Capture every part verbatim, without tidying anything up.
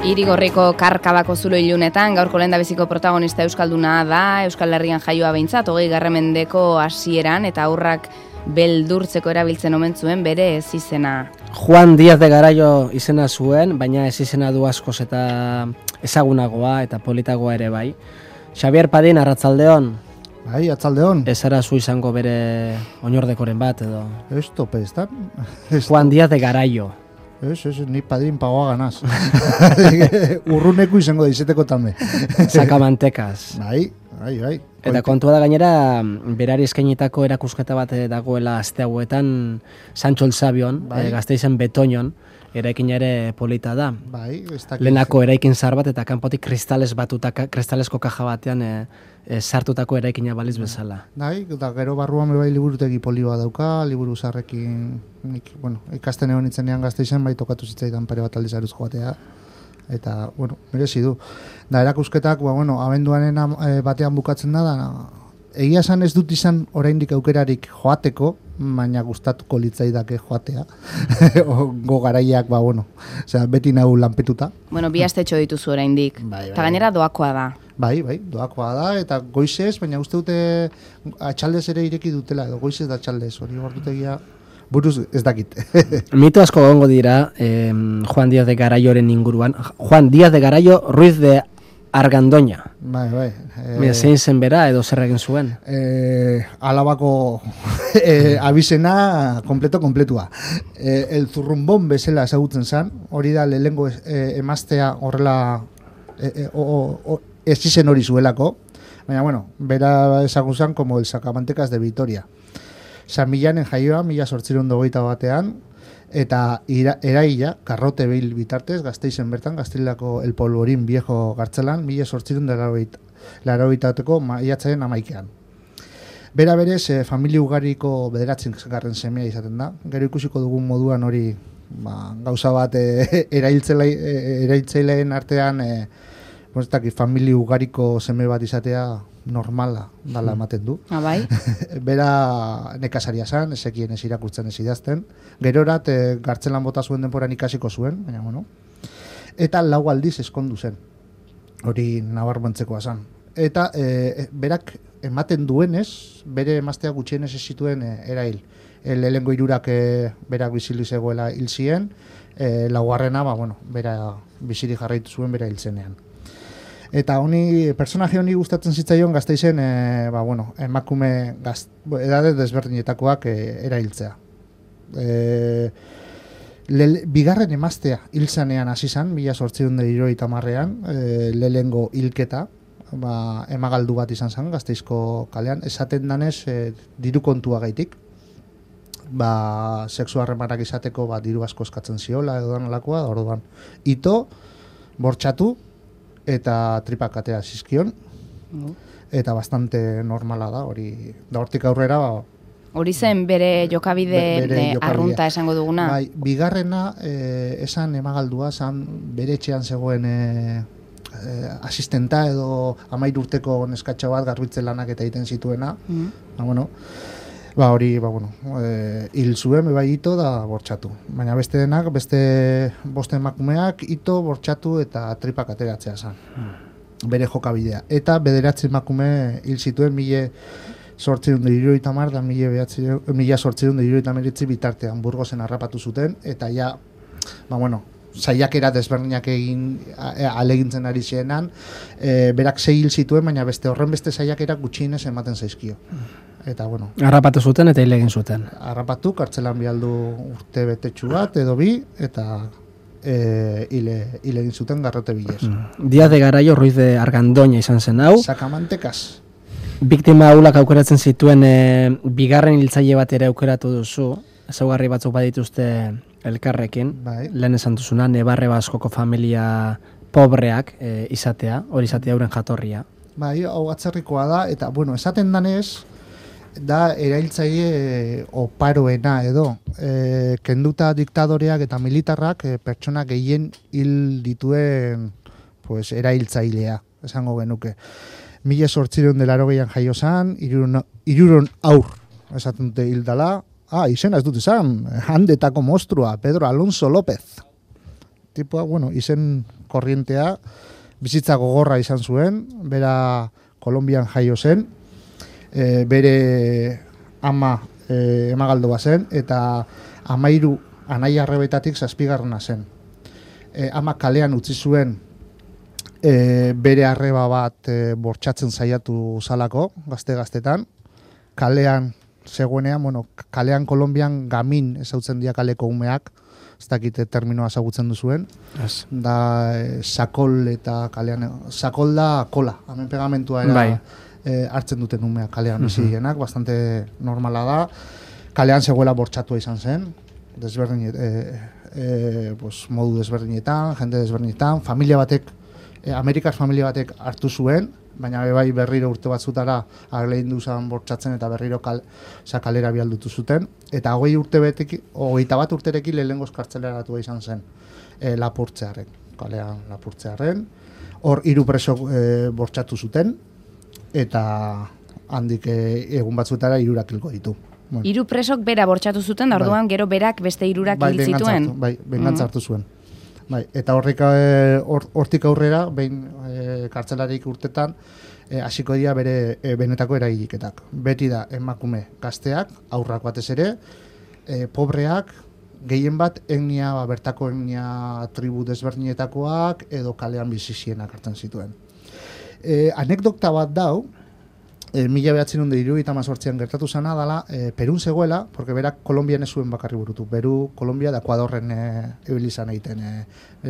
Irigorriko Karkabako zulo ilunetan, gaurko lehendabiziko protagonista euskalduna da, Euskal Herrian jaioa behintzat, hogei garren mendeko hasieran eta aurrak beldurtzeko erabiltzen omen zuen bere ezizena. Juan Díaz de Garaio izena zuen, baina ezizena du askoz eta ezagunagoa eta politagoa ere bai. Xabier Padin, arratsaldeon. Bai, atzaldeon. Ez ara zu izango bere oinordekoren bat edo. Ez tope, ez da? Juan Díaz de Garaio. Ez, ez, ni Padin pagoa ganaz. Urruneko izango da izeteko tame. Sakamantekaz. Bai, bai, bai. Eta kontua da gainera, berari eskainitako erakusketa bat dagoela aste hauetan Sancho el Sabion, bai. e, Gasteizen Betoñon, eraikina ere polita da. Bai, ez dakit. Lehenako eraikin zar bat eta kanpotik kristales batuta, kristalesko kaja batean e, e, sartutako eraikina baliz bezala. Bai, eta gero barruan bai liburutegi polioa dauka, liburu zarrekin, nik, bueno, ikasten egon itzenean Gasteizen bai tokatu zitzaidan pare bat aldiz aruz joatea. Eta, bueno, merezi du. Da, erakusketak, ba, bueno, abenduanen e, batean bukatzen da, da, egia esan ez dut izan oraindik aukerarik joateko, baina gustatuko litzaidake joatea. Go garaiak, ba, bueno, osea, beti nau lanpetuta. Bueno, bi astetxo dituzu oraindik. Bai, bai. Eta gainera doakoa da. Bai, bai, doakoa da, eta goizez, baina uste dute atxaldez ere ireki dutela, edo goizez da atxaldez, hori ordutegia buruz ez dakit. Mito asko gongo dira eh, Juan Díaz de Garaioren inguruan. Juan Díaz de Garaio Ruiz de Argandoña. Bai, bai. Eh, Mira, zein zen bera edo zer egin zuen? Eh, alabako eh, abizena kompleto kompletua. Eh, el zurrumbon bezala ezagutzen zen, hori da lehengo eh, emaztea horrela eh, eh, ezizen hori zuelako, baina bueno, bera ezagutzen como el Sacamantecas de Vitoria. San Milanen jaioa, mila sortzireun dogeita batean, eta ira, eraila, karrote behil bitartez, Gasteizen bertan, Gaztelako el Polvorín viejo gartzelan, mila sortzireun larogeitateko maiatzaren amaikean. Bera berez, eh, familia ugariko bederatzen garren semea izaten da. Gero ikusiko dugun moduan hori ba, gauza bat eh, erailtzaileen artean eh, Bostak, familia ugariko seme bat izatea normala dala ematen du. Ah, bai? Bera nekasaria zan, ezekien ez irakurtzen ez idazten. Gerorat e, gartzelan bota zuen denporan ikasiko zuen, baina bueno. Eta lau aldiz eskondu zen. Hori nabarmentzekoa zan. Eta e, berak ematen duenez, bere emaztea gutxienez ez zituen e, erail. E, lehengo hirurak e, berak bizili zegoela hil zien, e, laugarrena, ba, bueno, bera biziri jarraitu zuen bera hil zenean. Eta honi, personaje honi gustatzen zitzaion Gasteizen, e, ba, bueno, emakume gaz, edade desberdinetakoak e, erailtzea. E, le, bigarren emaztea hiltzanean hasi zan, mila zortziehun eta hirurogeita hamarrean, e, lehengo hilketa, ba, emagaldu bat izan zen Gasteizko kalean, esaten danez e, diru kontua gaitik. Ba, sexu harremanak izateko ba, diru asko eskatzen ziola edo danalakoa, orduan ito, bortxatu, eta tripak atera zizkion, mm. eta bastante normala da, hori da hortik aurrera. Hori zen bere jokabide be, bere arrunta esango duguna? Bai, bigarrena, eh, esan emagaldua, zan bere etxean zegoen eh, eh, asistenta edo amairu urteko neskatxa bat garbitzen lanak eta egiten zituena, mm. ba, bueno, ba hori, ba, bueno, e, hil zuen, bai ito da bortxatu. Baina beste denak, beste boste emakumeak ito, bortxatu eta tripak ateratzea zen. Hmm. Bere jokabidea. Eta bederatzi emakume hil zituen mila sortziehun eta hirurogeita hamar da mila sortziehun eta hirurogeita hemeretzi bitartean Burgosen harrapatu zuten, eta ja, ba bueno, saiakera desberdinak egin alegintzen ari zienan, e, berak sei hil zituen, baina beste horren beste saiakera gutxienez ematen zaizkio. Eta bueno, harrapatu zuten eta hil egin zuten. Harrapatu, kartzelan bialdu urte betetxu bat edo bi, eta e, hil egin zuten garrote bilez. Mm. Díaz de Garaio Ruiz de Argandoña izan zen hau. Sakamantekaz. Biktima haulak aukeratzen zituen e, bigarren hiltzaile bat ere aukeratu duzu. Ezaugarri batzuk badituzte elkarrekin. Bai. Lehen esan duzuna, Nebarre Baskoko familia pobreak e, izatea, hori izatea euren jatorria. Bai, hau atzerrikoa da, eta bueno, esaten danez, da erailtzaile oparoena edo e, kenduta diktadoreak eta militarrak e, pertsona gehien hil dituen pues, erailtzailea, esango genuke. Mila zortziehun eta laurogeian jaio zan, hiruron aur esaten dute hildala. Ah, izena ez dut izan, handetako monstrua, Pedro Alonso López. tipua, bueno, izen korrientea, bizitza gogorra izan zuen, bera Kolonbian jaio zen, e, bere ama e, emagaldoa zen, eta amairu anai arrebetatik zazpigarrena zen. E, ama kalean utzi zuen e, bere arreba bat e, bortxatzen saiatu zalako, gazte-gaztetan, kalean zegoenean, bueno, kalean Kolonbian gamin ezautzen dira kaleko umeak, ez dakite terminoa ezagutzen duzuen, yes. Da e, sakol eta kalean, sakol da kola, hemen pegamentua era, bai. e, hartzen duten umeak kalean bizi direnak, uh -huh. bastante normala da, kalean zegoela bortxatua izan zen, desberdin, e, e, pues, modu desberdinetan, jende desberdinetan, familia batek, e, Amerikar familia batek hartu zuen, baina bai berriro urte batzutara aglein duzan bortxatzen eta berriro kal, kalera bialdutu zuten. Eta hogei urte betek, hogeita bat urterekin lehenengoz kartzeleratu izan zen e, lapurtzearen, kalean lapurtzearen. Hor hiru preso e, bortxatu zuten eta handik e, egun batzutara hirurak hilko ditu. Bueno. Hiru presok bera bortxatu zuten, da orduan bai. Gero berak beste hirurak hil zituen. Bai, bengantza hartu zuen. Bai, eta horrik hortik aurrera, behin e, kartzelarik urtetan, hasiko e, dira bere e, benetako eragiliketak. Beti da emakume gazteak, aurrak batez ere, e, pobreak, gehien bat etnia, ba, bertako etnia tribu desberdinetakoak edo kalean bizizienak hartzen zituen. E, anekdota bat dau, E, mila behatzen hirurogeita hemezortzian gertatu zana dela, e, Perun zegoela, porque berak Kolonbian ez zuen bakarri burutu. Peru, Kolombia da Ekuadorren e, ebilizan egiten. E,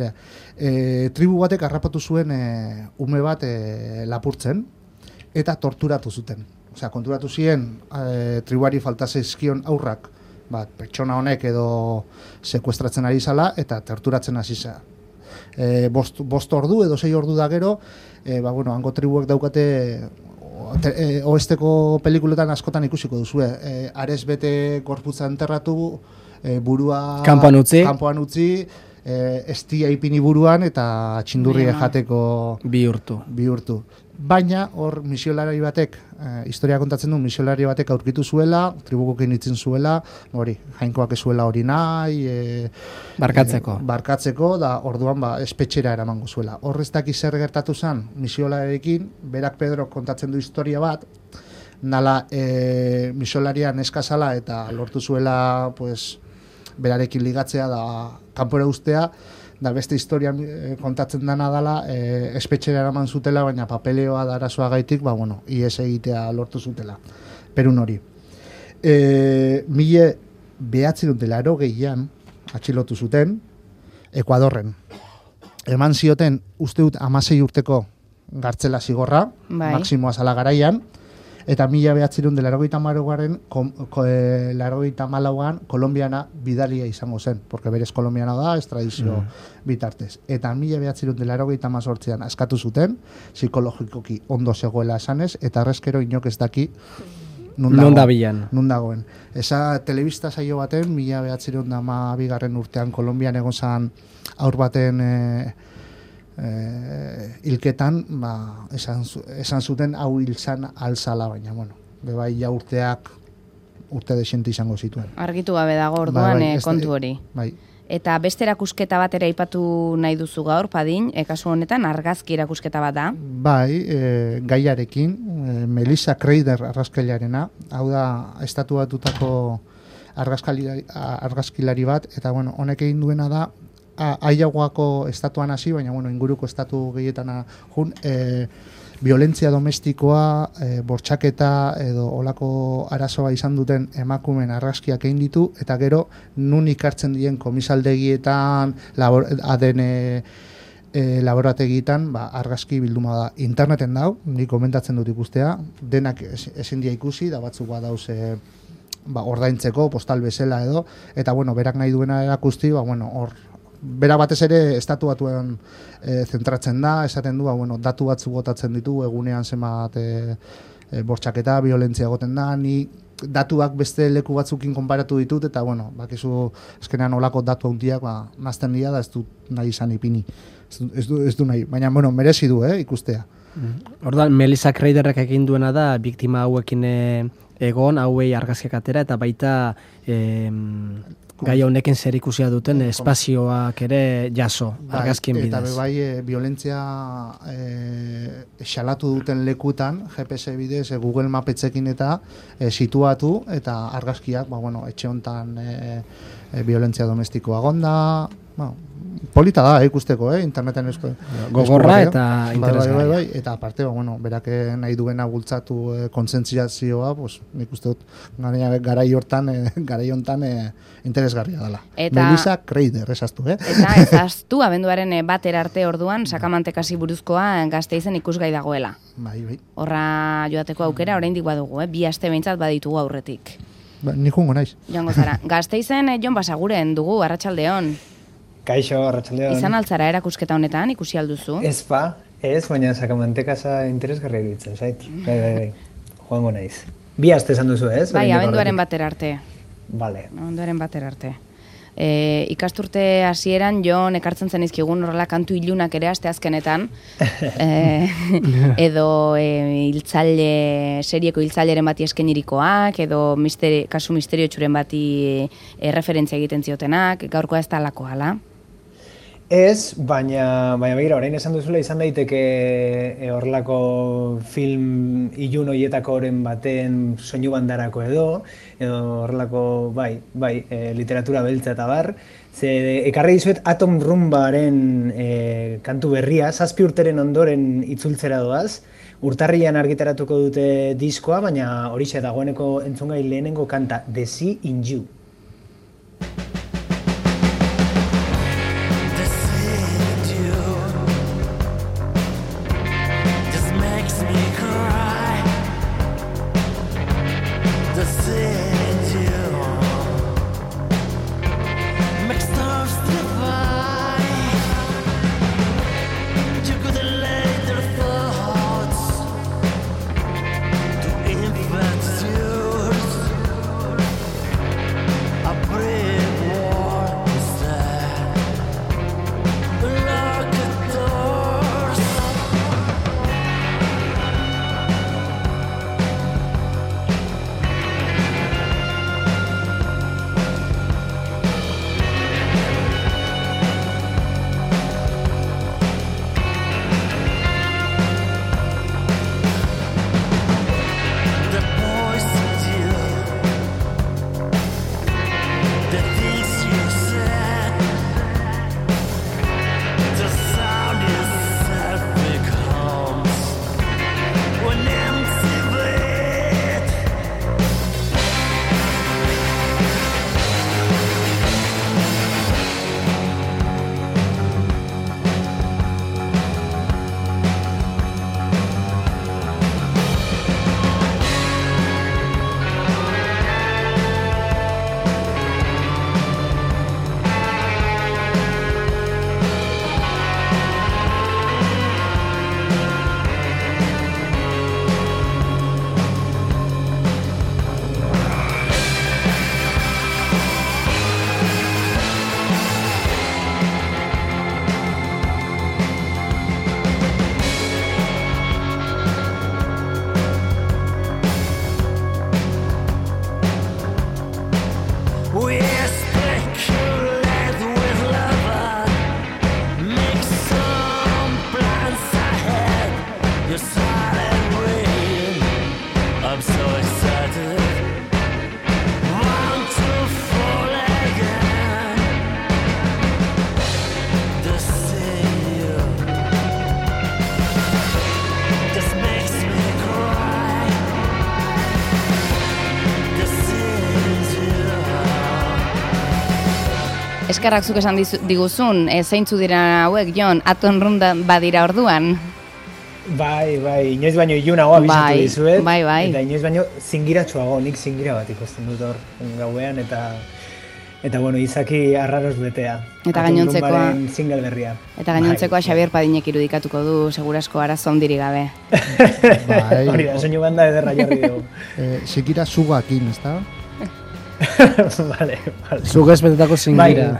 e, tribu batek harrapatu zuen e, ume bat e, lapurtzen eta torturatu zuten. Osea, konturatu ziren e, tribuari falta zaizkion aurrak, bat, pertsona honek edo sekuestratzen ari zala eta torturatzen hasi zela. E, bost, bost ordu edo sei ordu da gero, e, ba, bueno, hango tribuek daukate E, oesteko pelikuletan askotan ikusiko duzue. E, Ares bete gorputza enterratu, e, burua kanpoan utzi, kanpoan utzi e, estia ipini buruan eta txindurri jateko bihurtu. bihurtu. Baina hor misiolari batek, e, historia kontatzen du, misiolari batek aurkitu zuela, tribukokin itzin zuela, hori, jainkoak ez zuela hori nahi, e, barkatzeko. E, barkatzeko, da orduan ba, espetxera eramango zuela. Horrez dakiz zer gertatu zen misiolarekin, berak Pedro kontatzen du historia bat, nala e, misiolaria neska zala eta lortu zuela pues, berarekin ligatzea da kanpora ustea, da beste historia e, kontatzen dana dela, e, espetxera eraman zutela, baina papeleoa da arazoa gaitik, ba, bueno, ies egitea lortu zutela. Perun hori. E, mile behatzen dut laro gehian, atxilotu zuten, Ekuadorren. Eman zioten, uste dut, amasei urteko gartzela zigorra, bai. Maksimoa zala garaian, eta mila behatzen dut laro gehieta marugaren, e, laro gehieta malauan, kolombiana bidalia izango zen, porque berez kolombiana da, ez tradizio mm. bitartez. Eta mila behatzen dut laro gehieta mazortzean askatu zuten, psikologikoki ondo zegoela esanez, eta arrezkero inok ez daki, Non da bilan. Nun dagoen. Esa telebista saio baten, mila behatzen da ma bigarren urtean Kolombian egon zan aur baten e, e, hilketan, ba, esan, esan zuten hau hilzan alzala, baina, bueno, bebai ja urteak urte desiente izango zituen. Argitu gabe dago orduan bai, bai, kontu hori. Bai. Eta beste erakusketa bat ere aipatu nahi duzu gaur, Padin, e, kasu honetan argazki erakusketa bat da. Bai, e, gaiarekin, e, Melissa Kreider argazkailarena, hau da estatuatutako argazkilari, argazkilari bat, eta bueno, honek egin duena da, Aiagoako estatuan hasi, baina bueno, inguruko estatu gehietan jun, e, violentzia domestikoa, e, bortxaketa edo olako arazoa izan duten emakumen argazkiak egin ditu, eta gero nun ikartzen dien komisaldegietan, labor, A D N e, laborategietan, ba, argazki bilduma da. Interneten dau, nik komentatzen dut ikustea, denak ezin dia ikusi, da batzuk badauz e, ba, ordaintzeko, postal bezala edo, eta bueno, berak nahi duena erakusti, ba, bueno, hor, bera batez ere estatu batuen e, zentratzen da, esaten du, ba, bueno, datu batzu botatzen ditu, egunean zenbat e, e, bortxaketa, violentzia goten da, ni datuak beste leku batzukin konparatu ditut, eta bueno, bakizu eskenean olako datu handiak ba, nazten dira, da ez du nahi izan ipini, ez du, ez du, ez du nahi, baina bueno, merezi du, eh, ikustea. Mm. Orduan, Melissa Kreiderrek egin duena da, biktima hauekin egon, hauei argazkiak atera, eta baita... E, gai honekin zer ikusia duten espazioak ere jaso, argazkien bidez. Eta bai, e, violentzia e, xalatu duten lekutan, G P S bidez, e, Google Mapetzekin eta e, situatu, eta argazkiak, ba, bueno, etxe hontan e, e, violentzia domestikoa gonda, bueno, polita da, eh, ikusteko, eh, interneten esko. Gogorra eta interesgarria. Bai, bai, bai, eta aparte, ba, bueno, berak nahi duena bultzatu e, kontzentziazioa, pues, nik uste dut, garai hortan, e, garai hontan e, interesgarria dela. Eta, Melissa Kreider, esaztu, eh? Eta ezaztu, abenduaren bater arte orduan, sakamantekasi buruzkoa Gasteizen ikusgai dagoela. Bai, bai. Horra joateko aukera, oraindik badugu, eh? Bi aste behintzat baditugu aurretik. Ba, nik jungo naiz. Joango zara. Gasteizen eh, Jon Basaguren dugu, arratsaldeon. Kaixo, arratsaldeon. Izan altzara erakusketa honetan, ikusi alduzu? Ez ba, ez, baina sakamantekasa interesgarria iruditzen, zait. Bai, bai, bai. Joango naiz. Bi aste esan duzu, ez? Bai, abenduaren bater arte. Vale. Abenduaren bater arte. E, ikasturte hasieran Jon ekartzen zen izkigun horrela kantu ilunak ere aste azkenetan. e, edo e, hiltzaile, serieko hiltzaileren bati eskenirikoak, edo misteri, kasu misterio txuren bati e, referentzia egiten ziotenak, gaurkoa ez da alako hala. Ez, baina, baina begira, orain esan duzula izan daiteke e, horrelako film ilun hoietako oren baten soinu bandarako edo, edo horrelako, bai, bai, e, literatura beltza eta bar, ze ekarri dizuet Atom Rumbaren e, kantu berria, zazpi urteren ondoren itzultzera doaz, urtarrian argitaratuko dute diskoa, baina horixe dagoeneko entzungai lehenengo kanta, The Sea in You. Eskerrak zuk esan diguzun, e, zeintzu dira hauek, Jon, Atom Run badira orduan? Bai, bai, inoiz baino ilunagoa bizatu bai, dizuet. Bai, bai. Eta inoiz baino zingiratsuago, nik zingira bat ikusten dut hor gauean, eta eta bueno, izaki arraroz betea. Eta gainontzekoa single berria. Eta gainontzekoa bai, Xabier Padinek irudikatuko du, segurasko arazo hondiri gabe. Bai. Hori da, soinu banda ederra jarri dugu. Eh, Sikira zugakin, ezta? Vale, vale. Zugez betetako zingira.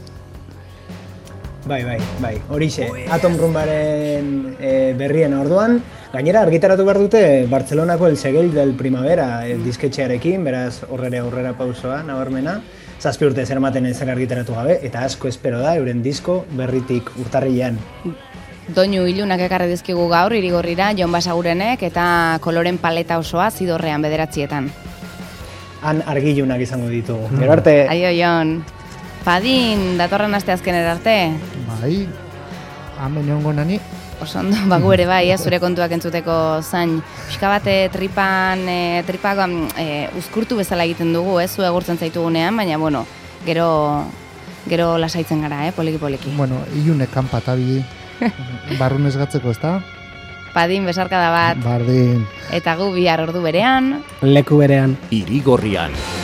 Bai, bai, bai. Horixe, Atom Rumbaren e, berrien orduan. Gainera, argitaratu behar dute Bartzelonako El Seguel del Primavera e, disketxearekin, beraz horrere aurrera pausoa, nabarmena. zazpi urte zer ematen ezer argitaratu gabe, eta asko espero da euren disko berritik urtarrilean. Doinu ilunak ekarri dizkigu gaur Irigorrira Jon Basagurenek eta koloren paleta osoa Zidorrean bederatzietan. Han argilunak izango ditugu. Gero arte. Aio Jon. Padin, datorren aste azkenera arte. Bai, hemen egongo nani. Osondo, bagu ere bai, eh, zure kontuak entzuteko zain. Pixka bate tripan, e, tripak e, uzkurtu bezala egiten dugu, ez, zu egurtzen zaitugunean, baina, bueno, gero, gero lasaitzen gara, eh, poliki-poliki. Bueno, ilunek kanpatabi, barrunez gatzeko, ez da? Padin, besarkada bat. Bardin. Eta gu bihar ordu berean. Leku berean. Irigorrian.